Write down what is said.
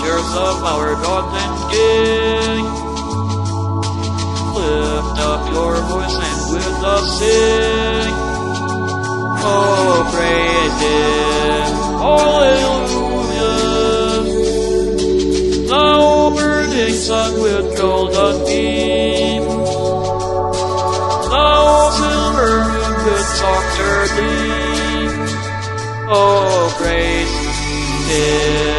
protectors of our gods and King. Lift up your voice and with us sing. Oh, praise Him, hallelujah. Thou burning sun with golden beam, thou silver moon with softer gleam. Oh, praise Him.